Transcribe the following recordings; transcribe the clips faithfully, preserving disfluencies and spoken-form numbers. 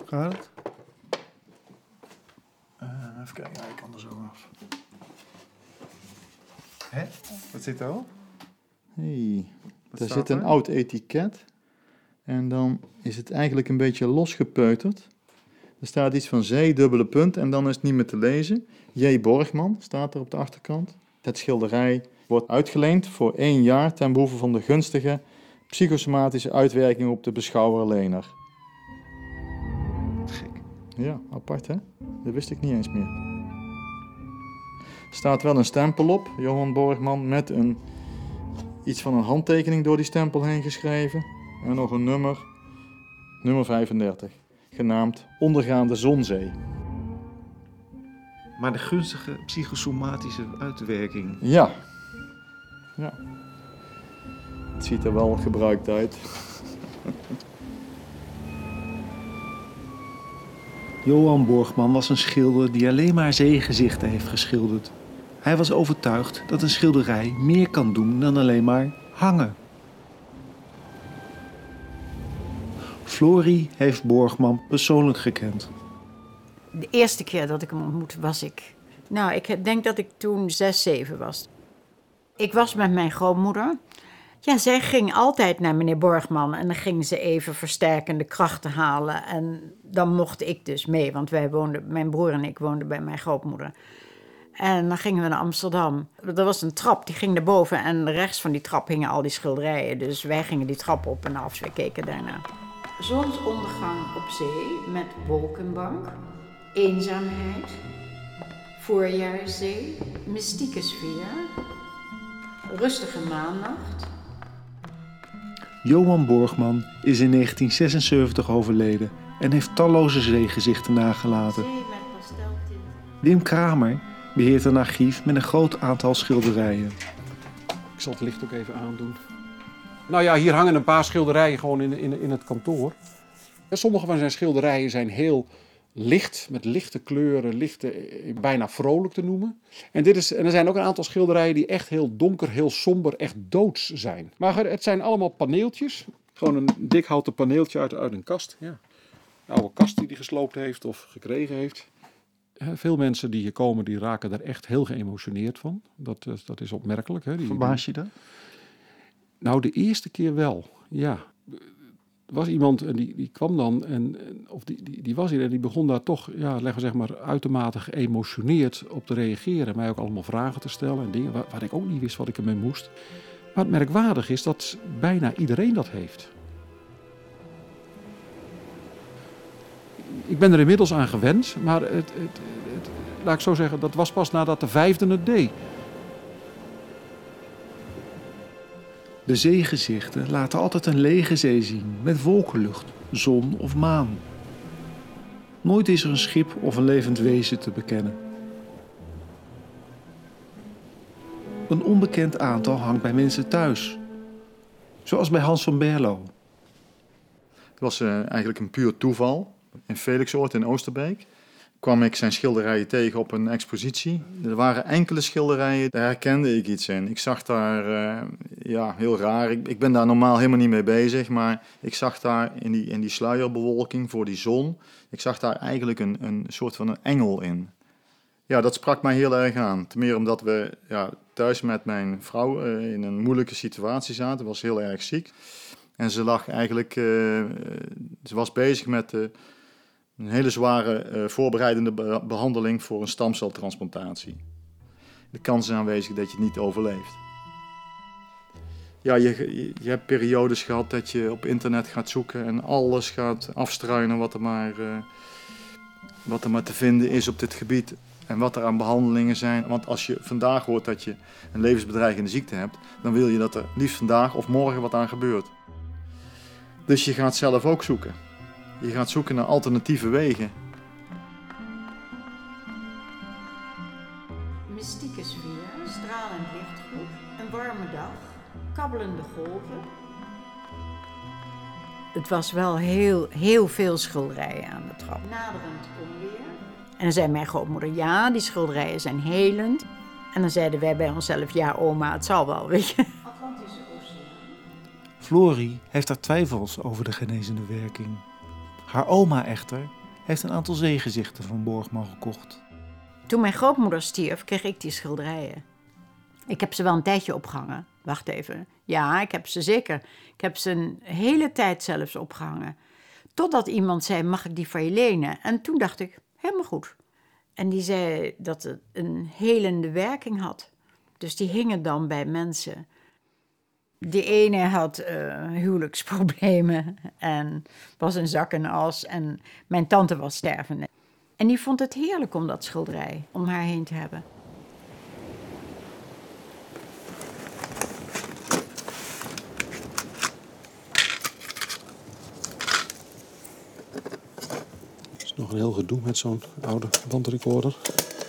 Gaat het? Uh, even kijken, ja, ik kan er zo af. Hè? Wat zit er al? Hey, Wat daar staat zit een er? oud etiket. En dan is het eigenlijk een beetje losgepeuterd. Er staat iets van zee, dubbele punt, en dan is het niet meer te lezen. J. Borgman staat er op de achterkant. Het schilderij wordt uitgeleend voor één jaar ten behoeve van de gunstige psychosomatische uitwerking op de beschouwer-lener. Gek. Ja, apart hè? Dat wist ik niet eens meer. Er staat wel een stempel op, Johan Borgman, met een, iets van een handtekening door die stempel heen geschreven. En nog een nummer, nummer vijfendertig, genaamd Ondergaande Zonzee. Maar de gunstige psychosomatische uitwerking. Ja. Ja. Het ziet er wel gebruikt uit. Johan Borgman was een schilder die alleen maar zeegezichten heeft geschilderd. Hij was overtuigd dat een schilderij meer kan doen dan alleen maar hangen. Florie heeft Borgman persoonlijk gekend. De eerste keer dat ik hem ontmoette was ik... Nou, ik denk dat ik toen zes, zeven was. Ik was met mijn grootmoeder. Ja, zij ging altijd naar meneer Borgman en dan ging ze even versterkende krachten halen. En dan mocht ik dus mee, want wij woonden, mijn broer en ik woonden bij mijn grootmoeder. En dan gingen we naar Amsterdam. Er was een trap, die ging naar boven en rechts van die trap hingen al die schilderijen. Dus wij gingen die trap op en af, we keken daarna. Zonsondergang op zee met wolkenbank, eenzaamheid, voorjaarszee, mystieke sfeer, rustige maannacht. Johan Borgman is in negentien zesenzeventig overleden en heeft talloze zeegezichten nagelaten. Zee met pasteltint. Wim Kramer beheert een archief met een groot aantal schilderijen. Ik zal het licht ook even aandoen. Nou ja, hier hangen een paar schilderijen gewoon in, in, in het kantoor. En sommige van zijn schilderijen zijn heel licht, met lichte kleuren, lichte, bijna vrolijk te noemen. En, dit is, en er zijn ook een aantal schilderijen die echt heel donker, heel somber, echt doods zijn. Maar het zijn allemaal paneeltjes. Gewoon een dik houten paneeltje uit, uit een kast. Ja. Een oude kast die hij gesloopt heeft of gekregen heeft. Veel mensen die hier komen, die raken er echt heel geëmotioneerd van. Dat, dat is opmerkelijk. Hè? Die, Verbaas je dat? Nou, de eerste keer wel, ja. Er was iemand en die, die kwam dan, en, of die, die, die was hier en die begon daar toch, ja, leggen we zeg maar, uitermate geëmotioneerd op te reageren. Mij ook allemaal vragen te stellen en dingen waar, waar ik ook niet wist wat ik ermee moest. Maar het merkwaardig is dat bijna iedereen dat heeft. Ik ben er inmiddels aan gewend, maar het, het, het, laat ik zo zeggen, dat was pas nadat de vijfde het deed. De zeegezichten laten altijd een lege zee zien met wolkenlucht, zon of maan. Nooit is er een schip of een levend wezen te bekennen. Een onbekend aantal hangt bij mensen thuis. Zoals bij Hans van Berlo. Het was uh, eigenlijk een puur toeval. In Felixoord in Oosterbeek kwam ik zijn schilderijen tegen op een expositie. Er waren enkele schilderijen, daar herkende ik iets in. Ik zag daar, uh, ja, heel raar. Ik, ik ben daar normaal helemaal niet mee bezig, maar ik zag daar in die, in die sluierbewolking voor die zon, ik zag daar eigenlijk een, een soort van een engel in. Ja, dat sprak mij heel erg aan. Ten meer omdat we ja, thuis met mijn vrouw uh, in een moeilijke situatie zaten, was heel erg ziek. En ze lag eigenlijk, uh, ze was bezig met uh, een hele zware uh, voorbereidende be- behandeling voor een stamceltransplantatie. De kans is aanwezig dat je het niet overleeft. Ja, je, je hebt periodes gehad dat je op internet gaat zoeken en alles gaat afstruinen wat er maar, uh, wat er maar te vinden is op dit gebied. En wat er aan behandelingen zijn. Want als je vandaag hoort dat je een levensbedreigende ziekte hebt, dan wil je dat er liefst vandaag of morgen wat aan gebeurt. Dus je gaat zelf ook zoeken. Je gaat zoeken naar alternatieve wegen. Mystieke sfeer, stralend lichtgroep, een warme dag, kabbelende golven. Het was wel heel, heel veel schilderijen aan de trap. Naderend onweer. En dan zei mijn grootmoeder, ja, die schilderijen zijn helend. En dan zeiden wij bij onszelf, ja oma, het zal wel, weet je. Atlantische Oceaan. Florie heeft haar twijfels over de genezende werking. Haar oma echter heeft een aantal zeegezichten van Borgman gekocht. Toen mijn grootmoeder stierf, kreeg ik die schilderijen. Ik heb ze wel een tijdje opgehangen. Wacht even. Ja, ik heb ze zeker. Ik heb ze een hele tijd zelfs opgehangen. Totdat iemand zei, mag ik die van je lenen? En toen dacht ik, helemaal goed. En die zei dat het een helende werking had. Dus die hingen dan bij mensen. Die ene had uh, huwelijksproblemen en was een zak en as. En mijn tante was stervende. En die vond het heerlijk om dat schilderij om haar heen te hebben. Het is nog een heel gedoe met zo'n oude bandrecorder.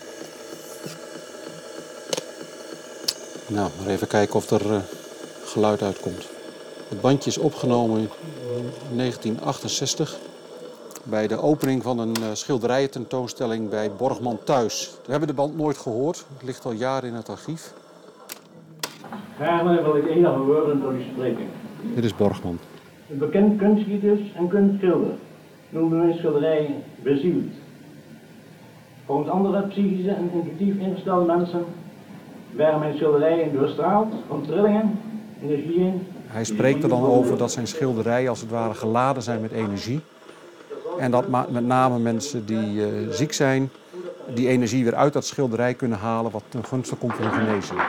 Nou, maar even kijken of er uh, geluid uitkomt. Het bandje is opgenomen in negentien achtenzestig... bij de opening van een uh, schilderijententoonstelling bij Borgman thuis. We hebben de band nooit gehoord. Het ligt al jaren in het archief. Gaarne wil ik enige woorden tot u spreken. Dit is Borgman. Een bekend kunstgieters en kunstschilder noemde mijn schilderij bezield. Volgens andere psychische en intuïtief ingestelde mensen waren mijn schilderijen doorstraald van trillingen, energieën. Hij spreekt er dan over dat zijn schilderijen als het ware geladen zijn met energie. En dat met name mensen die uh, ziek zijn, die energie weer uit dat schilderij kunnen halen, wat ten gunste komt van de genezing.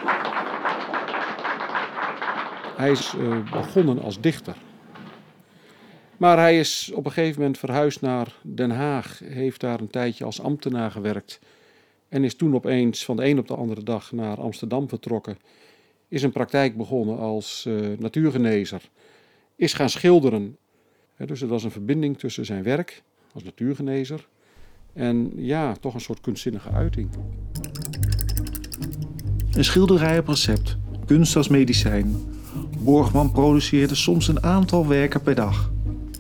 Hij is uh, begonnen als dichter. Maar hij is op een gegeven moment verhuisd naar Den Haag, heeft daar een tijdje als ambtenaar gewerkt en is toen opeens van de een op de andere dag naar Amsterdam vertrokken. Is een praktijk begonnen als uh, natuurgenezer, is gaan schilderen. He, dus het was een verbinding tussen zijn werk als natuurgenezer en ja, toch een soort kunstzinnige uiting. Een schilderij op recept, kunst als medicijn. Borgman produceerde soms een aantal werken per dag.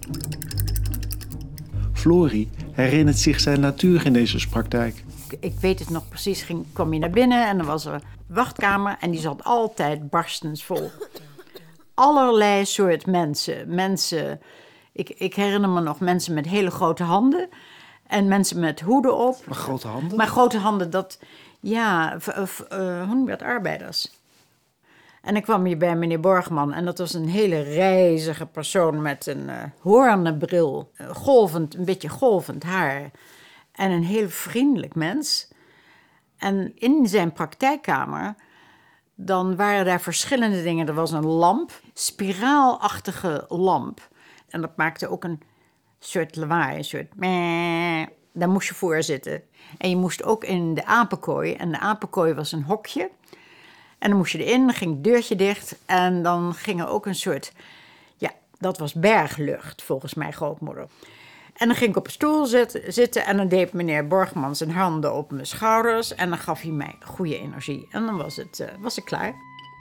Florie herinnert zich zijn natuurgenezerspraktijk. Ik weet het nog precies, ging, kwam je naar binnen en er was een wachtkamer en die zat altijd barstensvol. Allerlei soort mensen. Mensen, ik, ik herinner me nog mensen met hele grote handen en mensen met hoeden op. Maar grote handen? Maar grote handen, dat, ja, v, v, uh, hoe noem je dat, arbeiders. En dan kwam je bij meneer Borgman en dat was een hele rijzige persoon met een uh, hoornen bril, uh, golvend, een beetje golvend haar. En een heel vriendelijk mens. En in zijn praktijkkamer, dan waren daar verschillende dingen. Er was een lamp, spiraalachtige lamp. En dat maakte ook een soort lawaai, een soort meh. Daar moest je voor zitten. En je moest ook in de apenkooi. En de apenkooi was een hokje. En dan moest je erin, dan ging het deurtje dicht. En dan ging er ook een soort, ja, dat was berglucht volgens mijn grootmoeder. En dan ging ik op een stoel zitten en dan deed meneer Borgman zijn handen op mijn schouders. En dan gaf hij mij goede energie. En dan was het, uh, was ik klaar.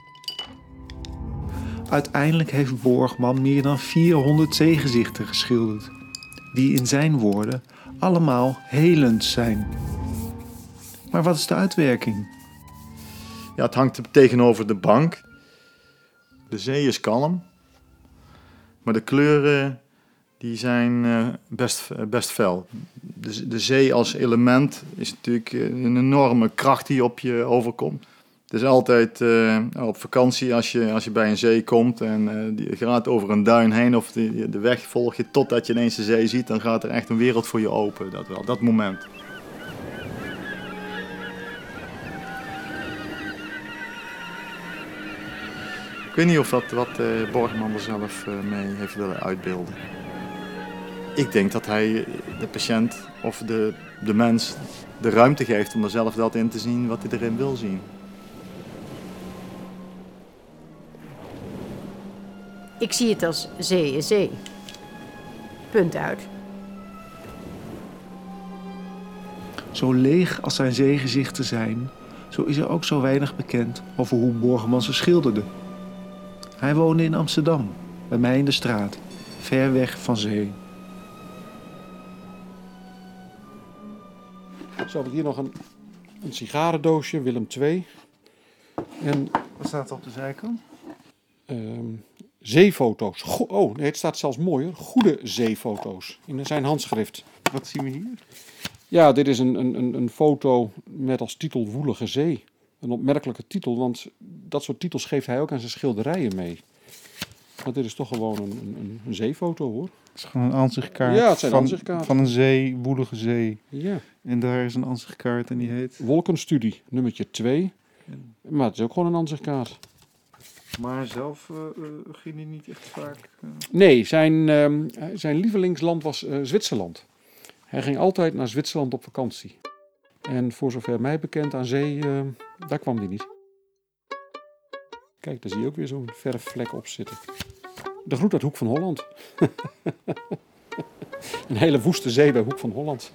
Uiteindelijk heeft Borgman meer dan vierhonderd zeegezichten geschilderd. Die in zijn woorden allemaal helend zijn. Maar wat is de uitwerking? Ja, het hangt tegenover de bank. De zee is kalm. Maar de kleuren die zijn uh, best, best fel. De, de zee als element is natuurlijk een enorme kracht die op je overkomt. Het is altijd uh, op vakantie als je, als je bij een zee komt en uh, je gaat over een duin heen of de, de weg volg je totdat je ineens de zee ziet, dan gaat er echt een wereld voor je open. Dat wel, dat moment. Ik weet niet of dat wat uh, Borgman er zelf uh, mee heeft willen uitbeelden. Ik denk dat hij de patiënt of de, de mens de ruimte geeft om er zelf dat in te zien wat hij erin wil zien. Ik zie het als zee is zee. Punt uit. Zo leeg als zijn zeegezichten zijn, zo is er ook zo weinig bekend over hoe Borgman ze schilderde. Hij woonde in Amsterdam, bij mij in de straat, ver weg van zee. Zo heb ik hier nog een, een sigarendoosje, Willem twee. En Wat staat er op de zijkant? um, zeefoto's. Go- oh, nee, het staat zelfs mooier. Goede zeefoto's. In zijn handschrift. Wat zien we hier? Ja, dit is een, een, een foto met als titel Woelige Zee. Een opmerkelijke titel, want dat soort titels geeft hij ook aan zijn schilderijen mee. Maar dit is toch gewoon een, een, een zeefoto, hoor. Het is gewoon een aanzichtkaart, Ja, het zijn van, aanzichtkaarten. van een zee, woelige zee. Ja. En daar is een aanzichtkaart en die heet... Wolkenstudie, nummertje twee. Maar het is ook gewoon een aanzichtkaart. Maar zelf uh, uh, ging hij niet echt vaak... Uh... Nee, zijn, um, zijn lievelingsland was uh, Zwitserland. Hij ging altijd naar Zwitserland op vakantie. En voor zover mij bekend aan zee, uh, daar kwam hij niet. Kijk, daar zie je ook weer zo'n verfvlek op zitten. De groet uit Hoek van Holland. Een hele woeste zee bij Hoek van Holland.